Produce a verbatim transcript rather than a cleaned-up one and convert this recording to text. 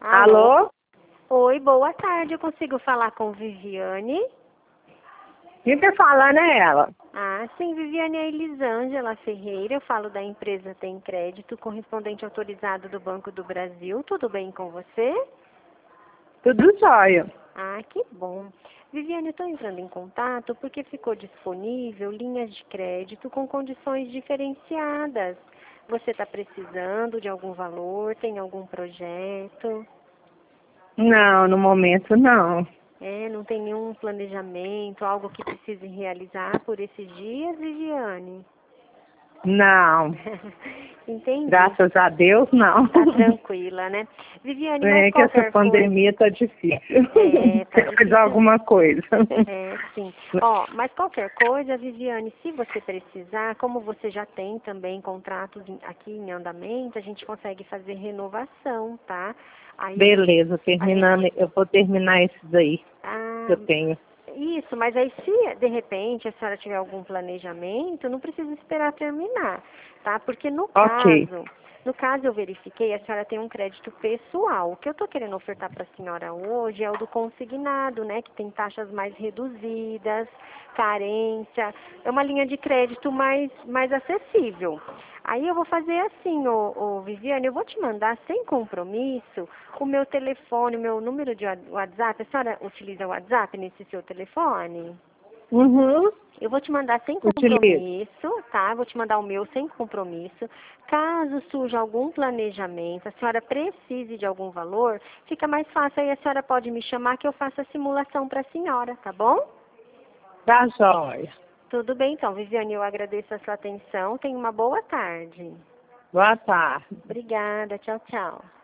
Alô? Alô? Oi, boa tarde. Eu consigo falar com Viviane? Quem tá falando é ela. Ah, sim, Viviane, é Elisângela Ferreira. Eu falo da empresa Tem Crédito, correspondente autorizado do Banco do Brasil. Tudo bem com você? Tudo jóia. Ah, que bom. Viviane, eu estou entrando em contato porque ficou disponível linhas de crédito com condições diferenciadas. Você está precisando de algum valor? Tem algum projeto? Não, no momento não. É, não tem nenhum planejamento, algo que precise realizar por esses dias, Viviane? Não. Entendi. Graças a Deus, não. Tá tranquila, né? Viviane, mas É que essa qualquer coisa... pandemia tá difícil. É, tá Tem que fazer difícil. alguma coisa. É, sim. Ó, mas qualquer coisa, Viviane, se você precisar, como você já tem também contratos em- aqui em andamento, a gente consegue fazer renovação, tá? Aí a gente, Beleza, a gente, terminando, eu vou terminar esses aí que ah, eu tenho. isso, mas aí se de repente a senhora tiver algum planejamento, não precisa esperar terminar, tá? Porque no Ok. caso, no caso eu verifiquei, a senhora tem um crédito pessoal. O que eu estou querendo ofertar para a senhora hoje é o do consignado, né? Que tem taxas mais reduzidas, carência, é uma linha de crédito mais, mais acessível. Aí eu vou fazer assim, ô, ô, Viviane, eu vou te mandar sem compromisso o meu telefone, o meu número de wa- WhatsApp. A senhora utiliza o WhatsApp nesse seu telefone? Uhum. Eu vou te mandar sem Utilizo. compromisso, tá? Vou te mandar o meu sem compromisso. Caso surja algum planejamento, a senhora precise de algum valor, fica mais fácil. Aí a senhora pode me chamar que eu faço a simulação para a senhora, tá bom? Tá jóia. Tudo bem, então, Viviane, eu agradeço a sua atenção. Tenha uma boa tarde. Boa tarde. Obrigada. Tchau, tchau.